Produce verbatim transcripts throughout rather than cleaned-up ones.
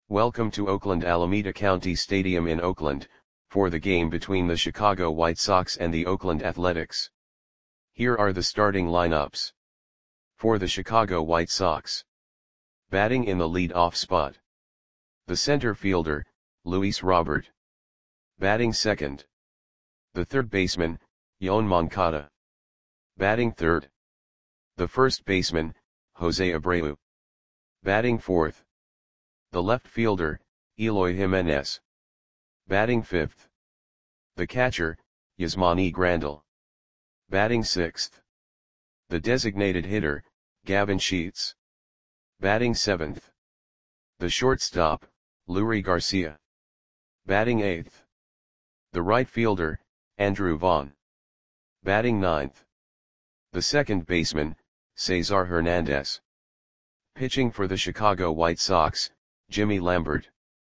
Welcome to Oakland Alameda County Stadium in Oakland, for the game between the Chicago White Sox and the Oakland Athletics. Here are the starting lineups. For the Chicago White Sox. Batting in the lead-off spot. The center fielder, Luis Robert. Batting second. The third baseman, Yoan Moncada. Batting third. The first baseman, Jose Abreu. Batting fourth. The left fielder, Eloy Jimenez. Batting fifth. The catcher, Yasmani Grandal. Batting sixth. The designated hitter, Gavin Sheets. Batting seventh. The shortstop, Leury Garcia. Batting eighth. The right fielder, Andrew Vaughn. Batting ninth. The second baseman, Cesar Hernandez. Pitching for the Chicago White Sox, Jimmy Lambert.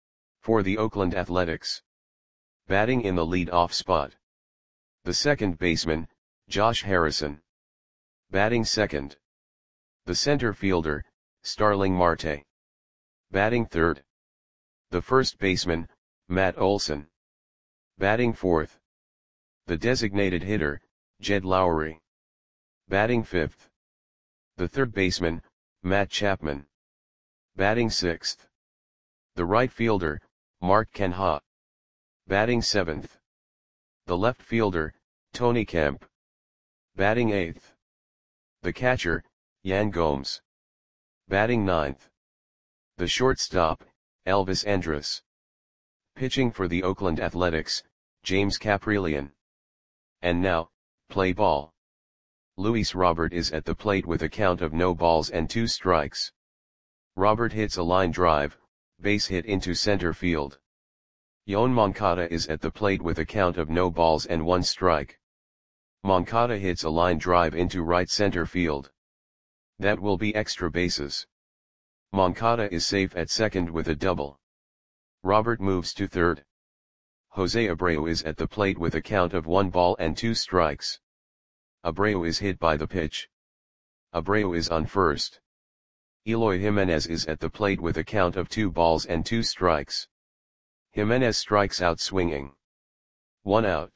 For the Oakland Athletics. Batting in the lead-off spot. The second baseman, Josh Harrison. Batting second. The center fielder, Starling Marte. Batting third. The first baseman, Matt Olson. Batting fourth. The designated hitter, Jed Lowrie. Batting fifth. The third baseman, Matt Chapman. Batting sixth. The right fielder, Mark Canha. Batting seventh. The left fielder, Tony Kemp. Batting eighth. The catcher, Yan Gomes. Batting ninth. The shortstop, Elvis Andrus. Pitching for the Oakland Athletics, James Kaprielian. And now, play ball. Luis Robert is at the plate with a count of no balls and two strikes. Robert hits a line drive, base hit into center field. Yoan Moncada is at the plate with a count of no balls and one strike. Moncada hits a line drive into right center field. That will be extra bases. Moncada is safe at second with a double. Robert moves to third. Jose Abreu is at the plate with a count of one ball and two strikes. Abreu is hit by the pitch. Abreu is on first. Eloy Jimenez is at the plate with a count of two balls and two strikes. Jimenez strikes out swinging. One out.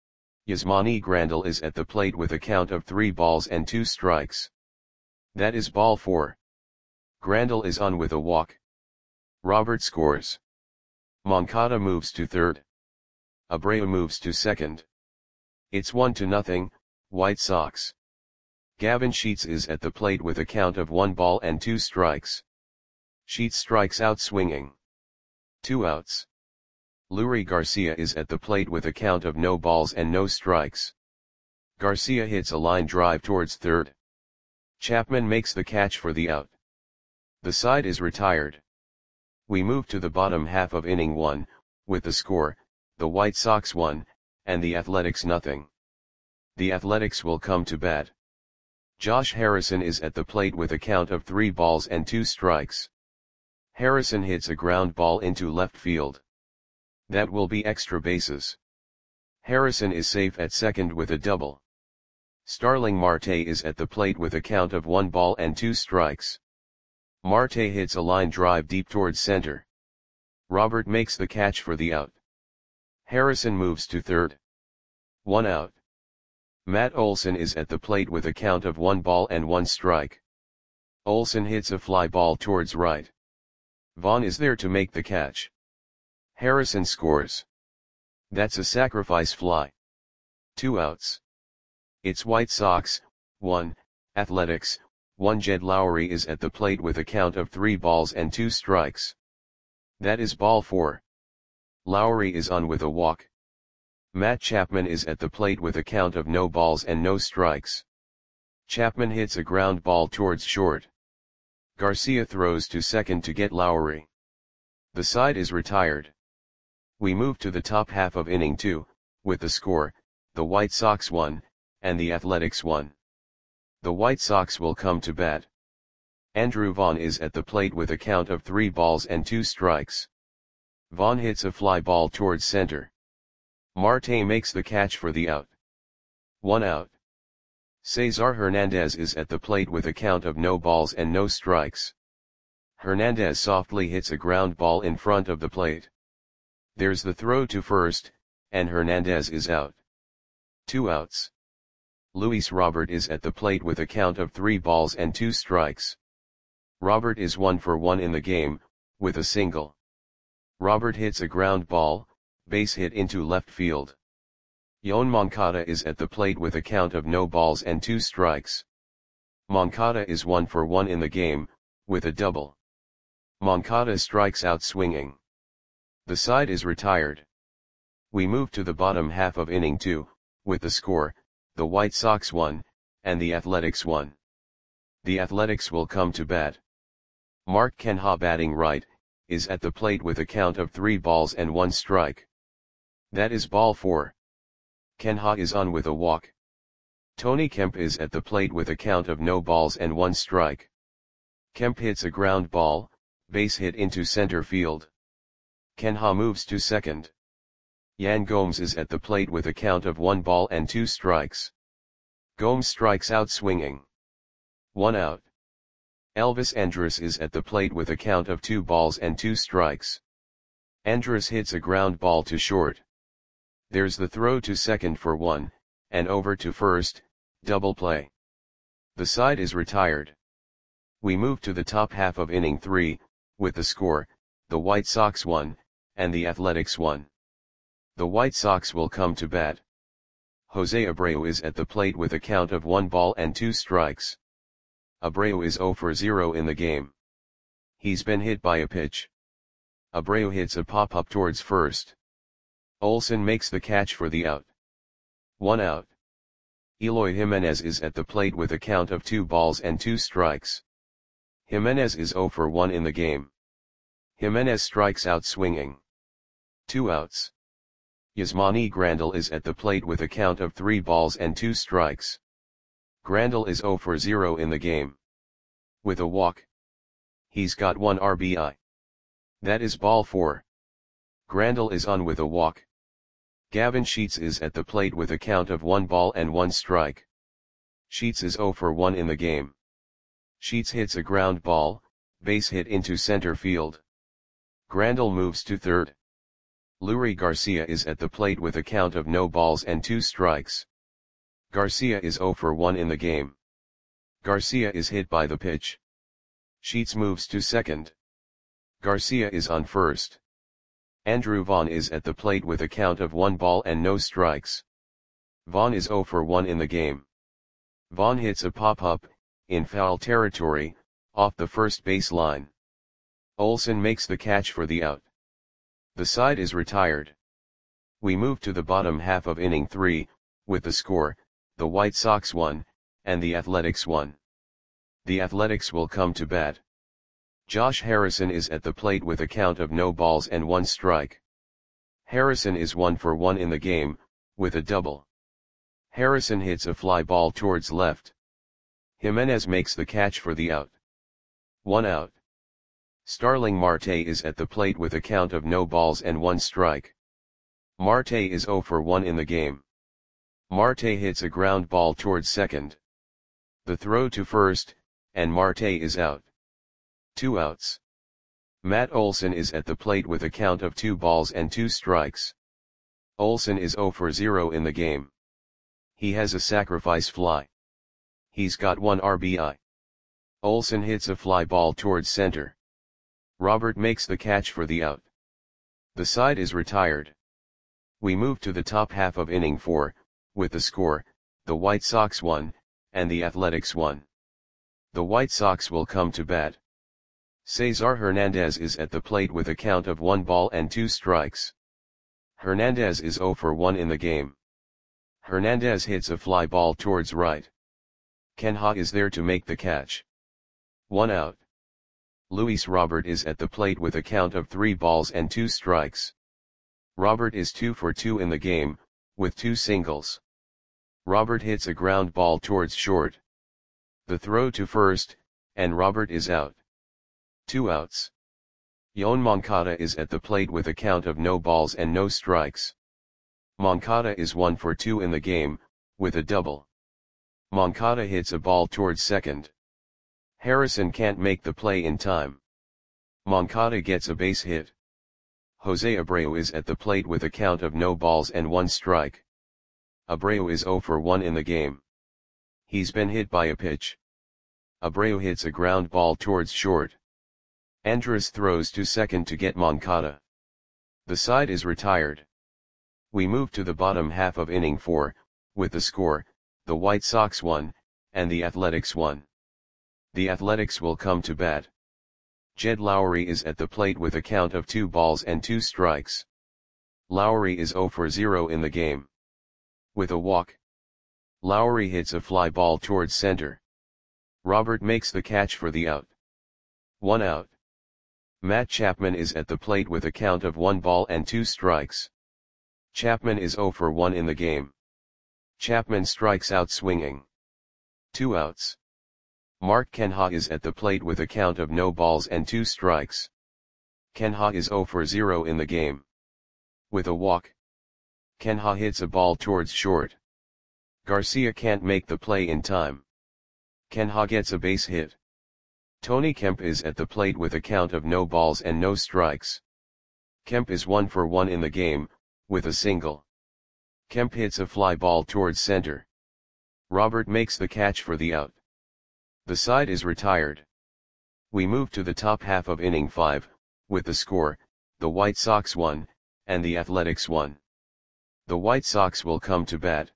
Yasmani Grandal is at the plate with a count of three balls and two strikes. That is ball four. Grandal is on with a walk. Robert scores. Moncada moves to third. Abreu moves to second. It's one to nothing, White Sox. Gavin Sheets is at the plate with a count of one ball and two strikes. Sheets strikes out swinging. Two outs. Leury Garcia is at the plate with a count of no balls and no strikes. Garcia hits a line drive towards third. Chapman makes the catch for the out. The side is retired. We move to the bottom half of inning one, with the score, the White Sox one, and the Athletics nothing. The Athletics will come to bat. Josh Harrison is at the plate with a count of three balls and two strikes. Harrison hits a ground ball into left field. That will be extra bases. Harrison is safe at second with a double. Starling Marte is at the plate with a count of one ball and two strikes. Marte hits a line drive deep towards center. Robert makes the catch for the out. Harrison moves to third. One out. Matt Olson is at the plate with a count of one ball and one strike. Olson hits a fly ball towards right. Vaughn is there to make the catch. Harrison scores. That's a sacrifice fly. Two outs. It's White Sox, one, Athletics, one. Jed Lowrie is at the plate with a count of three balls and two strikes. That is ball four. Lowrie is on with a walk. Matt Chapman is at the plate with a count of no balls and no strikes. Chapman hits a ground ball towards short. Garcia throws to second to get Lowrie. The side is retired. We move to the top half of inning two, with the score, the White Sox one, and the Athletics one. The White Sox will come to bat. Andrew Vaughn is at the plate with a count of three balls and two strikes. Vaughn hits a fly ball towards center. Marte makes the catch for the out. One out. Cesar Hernandez is at the plate with a count of no balls and no strikes. Hernandez softly hits a ground ball in front of the plate. There's the throw to first, and Hernandez is out. Two outs. Luis Robert is at the plate with a count of three balls and two strikes. Robert is one for one in the game, with a single. Robert hits a ground ball, base hit into left field. Yoan Moncada is at the plate with a count of no balls and two strikes. Moncada is one for one in the game, with a double. Moncada strikes out swinging. The side is retired. We move to the bottom half of inning two, with the score, the White Sox one, and the Athletics one. The Athletics will come to bat. Mark Canha, batting right, is at the plate with a count of three balls and one strike. That is ball four. Canha is on with a walk. Tony Kemp is at the plate with a count of no balls and one strike. Kemp hits a ground ball, base hit into center field. Canha moves to second. Yan Gomes is at the plate with a count of one ball and two strikes. Gomes strikes out swinging. One out. Elvis Andrus is at the plate with a count of two balls and two strikes. Andrus hits a ground ball to short. There's the throw to second for one, and over to first, double play. The side is retired. We move to the top half of inning three, with the score, the White Sox one, and the Athletics one. The White Sox will come to bat. Jose Abreu is at the plate with a count of one ball and two strikes. Abreu is zero for zero in the game. He's been hit by a pitch. Abreu hits a pop-up towards first. Olson makes the catch for the out. One out. Eloy Jimenez is at the plate with a count of two balls and two strikes. Jimenez is zero for one in the game. Jimenez strikes out swinging. Two outs. Yasmani Grandal is at the plate with a count of three balls and two strikes. Grandal is zero for zero in the game. With a walk. He's got one R B I. That is ball four. Grandal is on with a walk. Gavin Sheets is at the plate with a count of one ball and one strike. Sheets is zero for one in the game. Sheets hits a ground ball, base hit into center field. Grandal moves to third. Leury Garcia is at the plate with a count of no balls and two strikes. Garcia is zero for one in the game. Garcia is hit by the pitch. Sheets moves to second. Garcia is on first. Andrew Vaughn is at the plate with a count of one ball and no strikes. Vaughn is zero for one in the game. Vaughn hits a pop-up, in foul territory, off the first base line. Olson makes the catch for the out. The side is retired. We move to the bottom half of inning three, with the score, the White Sox one, and the Athletics one. The Athletics will come to bat. Josh Harrison is at the plate with a count of no balls and one strike. Harrison is one for one in the game, with a double. Harrison hits a fly ball towards left. Jimenez makes the catch for the out. One out. Starling Marte is at the plate with a count of no balls and one strike. Marte is zero for one in the game. Marte hits a ground ball towards second. The throw to first, and Marte is out. Two outs. Matt Olson is at the plate with a count of two balls and two strikes. Olson is zero for zero in the game. He has a sacrifice fly. He's got one R B I. Olson hits a fly ball towards center. Robert makes the catch for the out. The side is retired. We move to the top half of inning four, with the score, the White Sox one, and the Athletics one. The White Sox will come to bat. Cesar Hernandez is at the plate with a count of one ball and two strikes. Hernandez is zero for one in the game. Hernandez hits a fly ball towards right. Canha is there to make the catch. One out. Luis Robert is at the plate with a count of three balls and two strikes. Robert is two for two in the game, with two singles. Robert hits a ground ball towards short. The throw to first, and Robert is out. Two outs. Yoan Moncada is at the plate with a count of no balls and no strikes. Moncada is one for two in the game, with a double. Moncada hits a ball towards second. Harrison can't make the play in time. Moncada gets a base hit. Jose Abreu is at the plate with a count of no balls and one strike. Abreu is zero for one in the game. He's been hit by a pitch. Abreu hits a ground ball towards short. Andrus throws to second to get Moncada. The side is retired. We move to the bottom half of inning four, with the score, the White Sox one, and the Athletics one. The Athletics will come to bat. Jed Lowrie is at the plate with a count of two balls and two strikes. Lowrie is zero for zero in the game. With a walk, Lowrie hits a fly ball towards center. Robert makes the catch for the out. One out. Matt Chapman is at the plate with a count of one ball and two strikes. Chapman is zero for one in the game. Chapman strikes out swinging. Two outs. Mark Canha is at the plate with a count of no balls and two strikes. Canha is zero for zero in the game. With a walk, Canha hits a ball towards short. Garcia can't make the play in time. Canha gets a base hit. Tony Kemp is at the plate with a count of no balls and no strikes. Kemp is one for one in the game, with a single. Kemp hits a fly ball towards center. Robert makes the catch for the out. The side is retired. We move to the top half of inning five, with the score, the White Sox one, and the Athletics one. The White Sox will come to bat.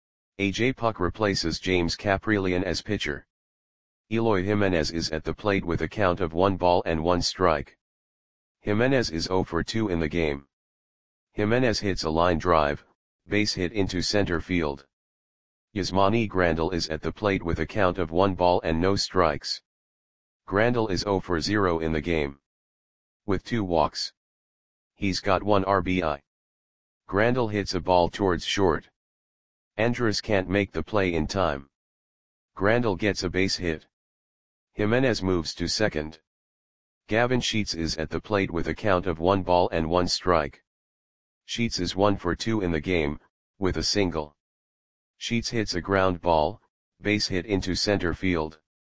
A J Puk replaces James Kaprielian as pitcher. Eloy Jimenez is at the plate with a count of one ball and one strike. Jimenez is zero for two in the game. Jimenez hits a line drive, base hit into center field. Yasmani Grandal is at the plate with a count of one ball and no strikes. Grandal is zero for zero in the game. With two walks, he's got one R B I. Grandal hits a ball towards short. Andrus can't make the play in time. Grandal gets a base hit. Jimenez moves to second. Gavin Sheets is at the plate with a count of one ball and one strike. Sheets is one for two in the game, with a single. Sheets hits a ground ball, base hit into center field.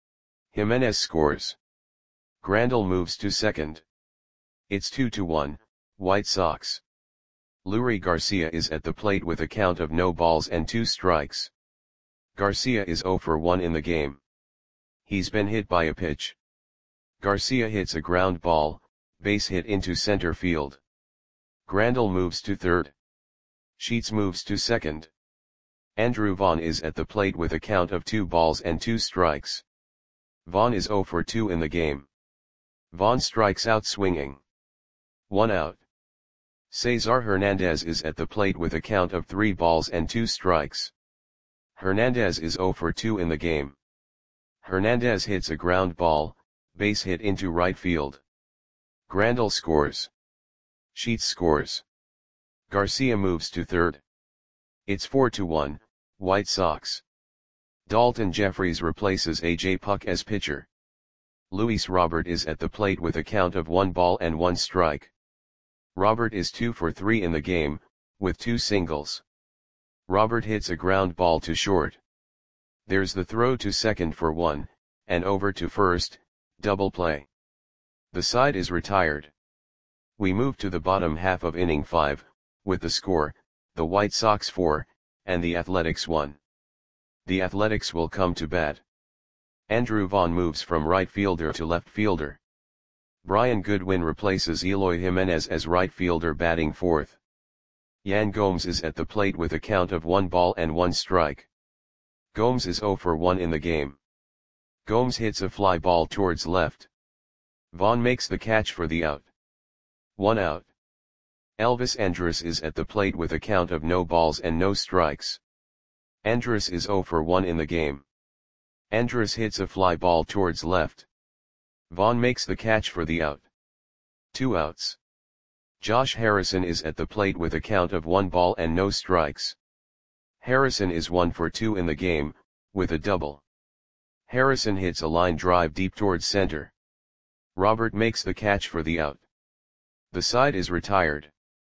Jimenez scores. Grandal moves to second. It's two to one, White Sox. Leury Garcia is at the plate with a count of no balls and two strikes. Garcia is zero for one in the game. He's been hit by a pitch. Garcia hits a ground ball, base hit into center field. Grandal moves to third. Sheets moves to second. Andrew Vaughn is at the plate with a count of two balls and two strikes. Vaughn is zero for two in the game. Vaughn strikes out swinging. One out. Cesar Hernandez is at the plate with a count of three balls and two strikes. Hernandez is zero for two in the game. Hernandez hits a ground ball, base hit into right field. Grandal scores. Sheets scores. Garcia moves to third. It's four to one, White Sox. Dalton Jeffries replaces A J Puk as pitcher. Luis Robert is at the plate with a count of one ball and one strike. Robert is two for three in the game, with two singles. Robert hits a ground ball to short. There's the throw to second for one, and over to first, double play. The side is retired. We move to the bottom half of inning five, with the score, the White Sox four, and the Athletics one. The Athletics will come to bat. Andrew Vaughn moves from right fielder to left fielder. Brian Goodwin replaces Eloy Jimenez as right fielder batting fourth. Yan Gomes is at the plate with a count of one ball and one strike. Gomes is zero for one in the game. Gomes hits a fly ball towards left. Vaughn makes the catch for the out. One out. Elvis Andrus is at the plate with a count of no balls and no strikes. Andrus is zero for one in the game. Andrus hits a fly ball towards left. Vaughn makes the catch for the out. Two outs. Josh Harrison is at the plate with a count of one ball and no strikes. Harrison is one for two in the game, with a double. Harrison hits a line drive deep towards center. Robert makes the catch for the out. The side is retired.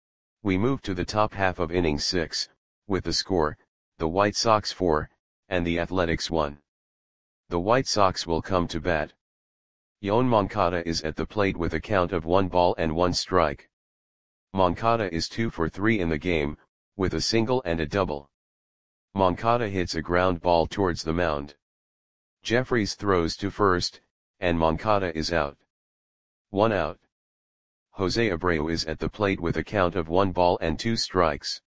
We move to the top half of inning six, with the score, the White Sox four, and the Athletics one. The White Sox will come to bat. Yoan Moncada is at the plate with a count of one ball and one strike. Moncada is two for three in the game, with a single and a double. Moncada hits a ground ball towards the mound. Jeffries throws to first, and Moncada is out. One out. Jose Abreu is at the plate with a count of one ball and two strikes.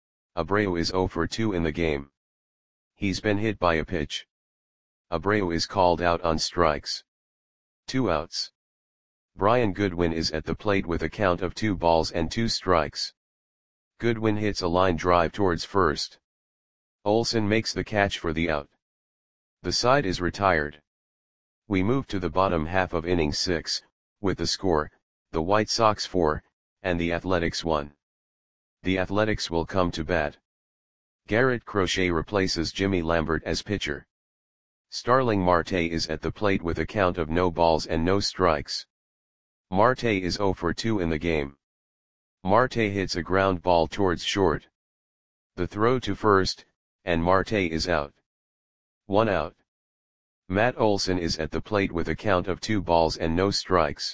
Abreu is zero for two in the game. He's been hit by a pitch. Abreu is called out on strikes. Two outs. Brian Goodwin is at the plate with a count of two balls and two strikes. Goodwin hits a line drive towards first. Olson makes the catch for the out. The side is retired. We move to the bottom half of inning six, with the score, the White Sox four, and the Athletics one. The Athletics will come to bat. Garrett Crochet replaces Jimmy Lambert as pitcher. Starling Marte is at the plate with a count of no balls and no strikes. Marte is zero for two in the game. Marte hits a ground ball towards short. The throw to first, and Marte is out. One out. Matt Olson is at the plate with a count of two balls and no strikes.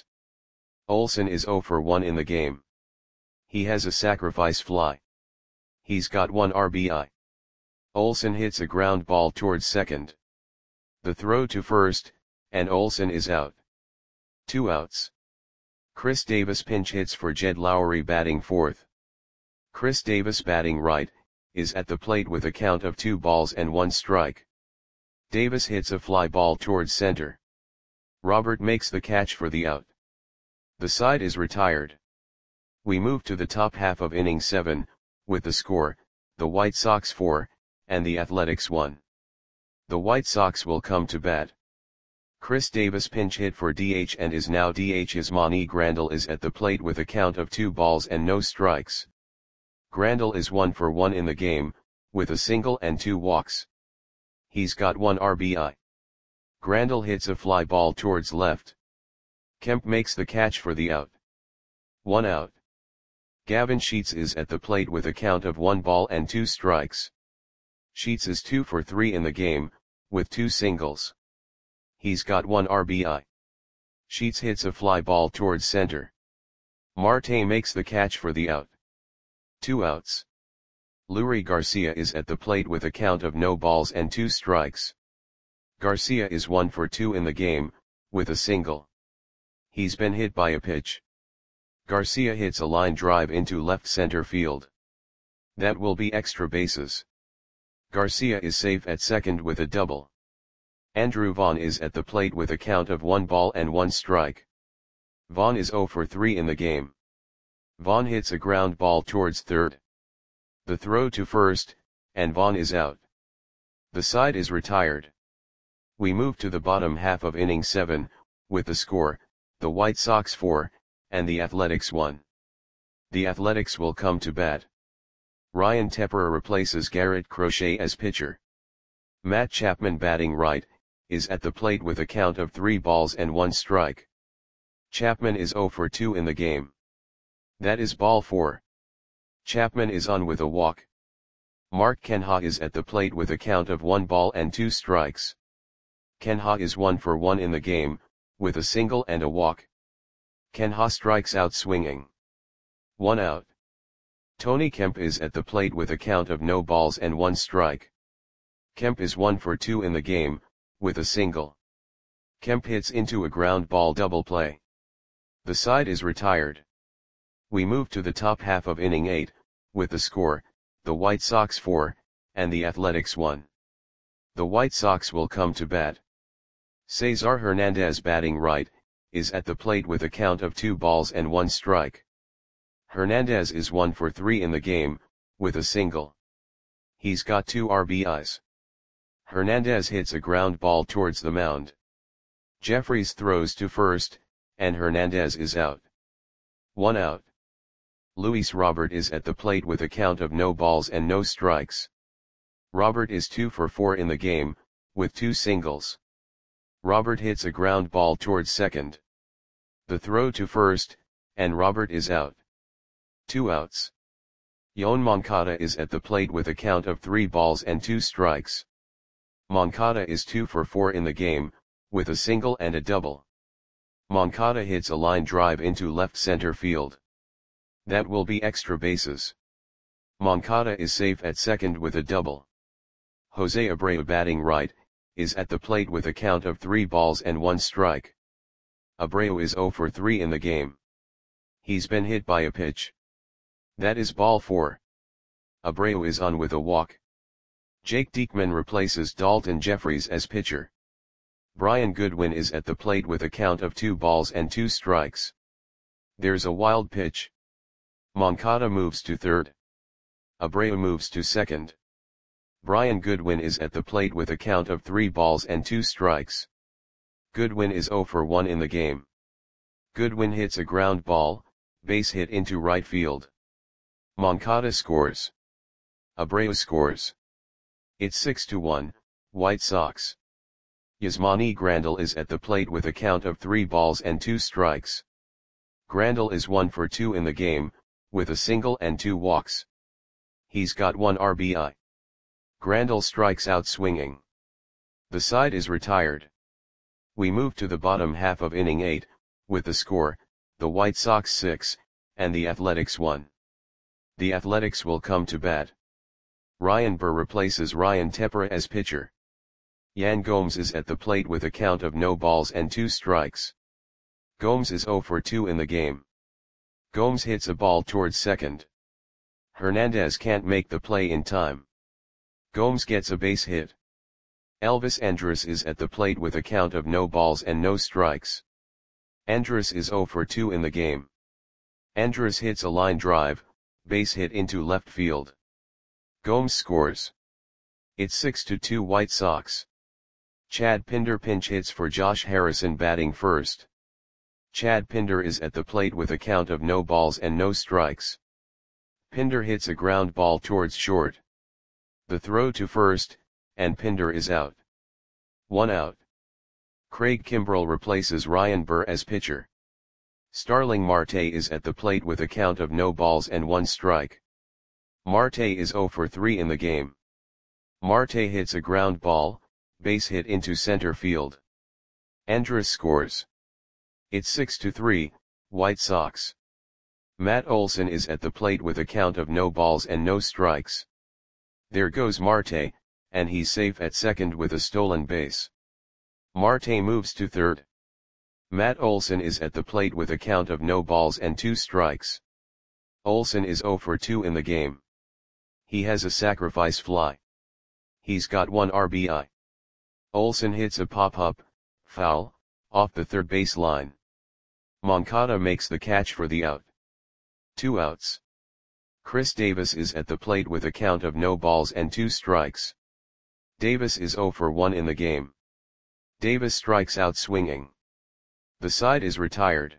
Olson is zero for one in the game. He has a sacrifice fly. He's got one R B I. Olson hits a ground ball towards second. The throw to first, and Olson is out. Two outs. Chris Davis pinch hits for Jed Lowry batting fourth. Chris Davis batting right, is at the plate with a count of two balls and one strike. Davis hits a fly ball towards center. Robert makes the catch for the out. The side is retired. We move to the top half of inning seven, with the score, the White Sox four, and the Athletics one. The White Sox will come to bat. Chris Davis pinch hit for D H and is now D H. Yasmani Grandal is at the plate with a count of two balls and no strikes. Grandal is one for one in the game, with a single and two walks. He's got one R B I. Grandal hits a fly ball towards left. Kemp makes the catch for the out. One out. Gavin Sheets is at the plate with a count of one ball and two strikes. Sheets is two for three in the game, with two singles. He's got one R B I. Sheets hits a fly ball towards center. Marte makes the catch for the out. Two outs. Leury Garcia is at the plate with a count of no balls and two strikes. Garcia is one for two in the game, with a single. He's been hit by a pitch. Garcia hits a line drive into left center field. That will be extra bases. Garcia is safe at second with a double. Andrew Vaughn is at the plate with a count of one ball and one strike. Vaughn is zero for three in the game. Vaughn hits a ground ball towards third. The throw to first, and Vaughn is out. The side is retired. We move to the bottom half of inning seven, with the score, the White Sox four, and the Athletics one. The Athletics will come to bat. Ryan Tepper replaces Garrett Crochet as pitcher. Matt Chapman batting right, is at the plate with a count of three balls and one strike. Chapman is zero for two in the game. That is ball four. Chapman is on with a walk. Mark Kenha is at the plate with a count of one ball and two strikes. Kenha is one for one in the game, with a single and a walk. Kenha strikes out swinging. One out. Tony Kemp is at the plate with a count of no balls and one strike. Kemp is one for two in the game, with a single. Kemp hits into a ground ball double play. The side is retired. We move to the top half of inning eight, with the score, the White Sox four, and the Athletics one. The White Sox will come to bat. Cesar Hernandez batting right, is at the plate with a count of two balls and one strike. Hernandez is one for three in the game, with a single. He's got two R B Is. Hernandez hits a ground ball towards the mound. Jeffries throws to first, and Hernandez is out. One out. Luis Robert is at the plate with a count of no balls and no strikes. Robert is two for four in the game, with two singles. Robert hits a ground ball towards second. The throw to first, and Robert is out. Two outs. Yoan Moncada is at the plate with a count of three balls and two strikes. Moncada is two for four in the game, with a single and a double. Moncada hits a line drive into left center field. That will be extra bases. Moncada is safe at second with a double. Jose Abreu, batting right, is at the plate with a count of three balls and one strike. Abreu is zero for three in the game. He's been hit by a pitch. That is ball four. Abreu is on with a walk. Jake Diekman replaces Dalton Jeffries as pitcher. Brian Goodwin is at the plate with a count of two balls and two strikes. There's a wild pitch. Moncada moves to third. Abreu moves to second. Brian Goodwin is at the plate with a count of three balls and two strikes. Goodwin is zero for one in the game. Goodwin hits a ground ball, base hit into right field. Moncada scores. Abreu scores. It's six to one, White Sox. Yasmani Grandal is at the plate with a count of three balls and two strikes. Grandal is one for two in the game, with a single and two walks. He's got one R B I. Grandal strikes out swinging. The side is retired. We move to the bottom half of inning eight, with the score, the White Sox six, and the Athletics one. The Athletics will come to bat. Ryan Burr replaces Ryan Tepera as pitcher. Yan Gomes is at the plate with a count of no balls and two strikes. Gomes is zero for two in the game. Gomes hits a ball towards second. Hernandez can't make the play in time. Gomes gets a base hit. Elvis Andrus is at the plate with a count of no balls and no strikes. Andrus is zero for two in the game. Andrus hits a line drive, base hit into left field. Gomes scores. It's six to two White Sox. Chad Pinder pinch hits for Josh Harrison batting first. Chad Pinder is at the plate with a count of no balls and no strikes. Pinder hits a ground ball towards short. The throw to first, and Pinder is out. One out. Craig Kimbrell replaces Ryan Burr as pitcher. Starling Marte is at the plate with a count of no balls and one strike. Marte is zero for three in the game. Marte hits a ground ball, base hit into center field. Andrus scores. It's six to three, White Sox. Matt Olson is at the plate with a count of no balls and no strikes. There goes Marte, and he's safe at second with a stolen base. Marte moves to third. Matt Olson is at the plate with a count of no balls and two strikes. Olson is zero for two in the game. He has a sacrifice fly. He's got one R B I. Olson hits a pop-up, foul, off the third base line. Moncada makes the catch for the out. Two outs. Chris Davis is at the plate with a count of no balls and two strikes. Davis is zero for one in the game. Davis strikes out swinging. The side is retired.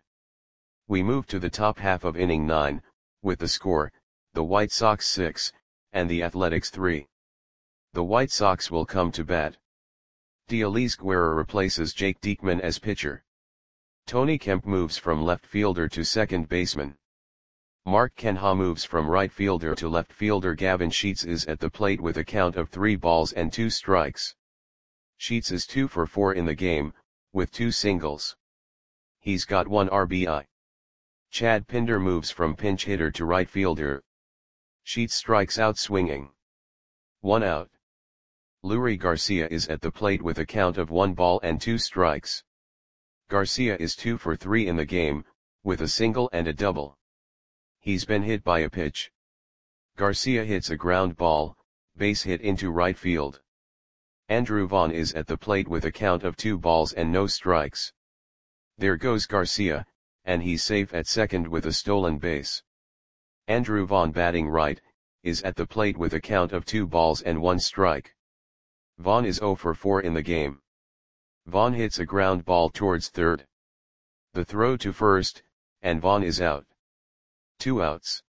We move to the top half of inning nine, with the score, the White Sox six, and the Athletics three. The White Sox will come to bat. Dielise Guerra replaces Jake Diekman as pitcher. Tony Kemp moves from left fielder to second baseman. Mark Canha moves from right fielder to left fielder. Gavin Sheets is at the plate with a count of three balls and two strikes. Sheets is two for four in the game, with two singles. He's got one R B I. Chad Pinder moves from pinch hitter to right fielder. Sheets strikes out swinging. One out. Leury Garcia is at the plate with a count of one ball and two strikes. Garcia is two for three in the game, with a single and a double. He's been hit by a pitch. Garcia hits a ground ball, base hit into right field. Andrew Vaughn is at the plate with a count of two balls and no strikes. There goes Garcia, and he's safe at second with a stolen base. Andrew Vaughn, batting right, is at the plate with a count of two balls and one strike. Vaughn is zero for four in the game. Vaughn hits a ground ball towards third. The throw to first, and Vaughn is out. Two outs.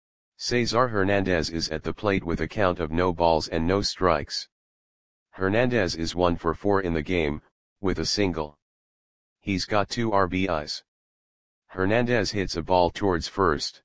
Cesar Hernandez is at the plate with a count of no balls and no strikes. Hernandez is one for four in the game, with a single. He's got two R B Is. Hernandez hits a ball towards first.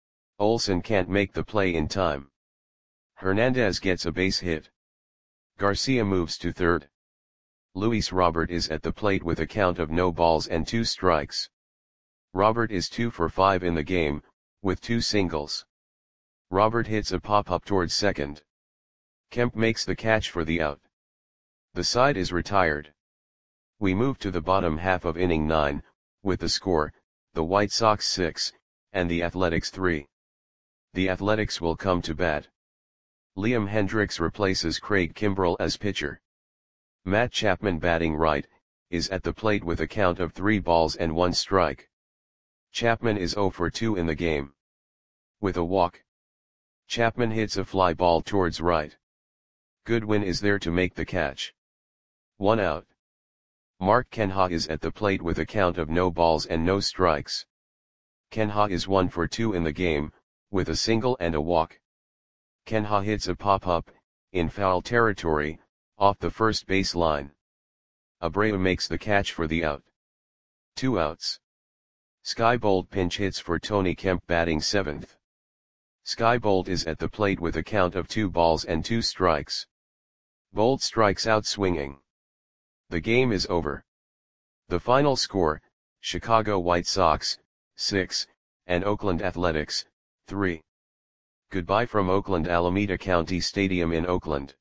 Olson can't make the play in time. Hernandez gets a base hit. Garcia moves to third. Luis Robert is at the plate with a count of no balls and two strikes. Robert is two for five in the game, with two singles. Robert hits a pop-up towards second. Kemp makes the catch for the out. The side is retired. We move to the bottom half of inning nine, with the score, the White Sox six, and the Athletics three. The Athletics will come to bat. Liam Hendriks replaces Craig Kimbrell as pitcher. Matt Chapman, batting right, is at the plate with a count of three balls and one strike. Chapman is zero for two in the game. With a walk, Chapman hits a fly ball towards right. Goodwin is there to make the catch. One out. Mark Canha is at the plate with a count of no balls and no strikes. Canha is one for two in the game, with a single and a walk. Canha hits a pop-up, in foul territory, off the first base line. Abreu makes the catch for the out. Two outs. Skybolt pinch hits for Tony Kemp, batting seventh. Skybolt is at the plate with a count of two balls and two strikes. Bolt strikes out swinging. The game is over. The final score, Chicago White Sox, six, and Oakland Athletics, three. Goodbye from Oakland Alameda County Stadium in Oakland.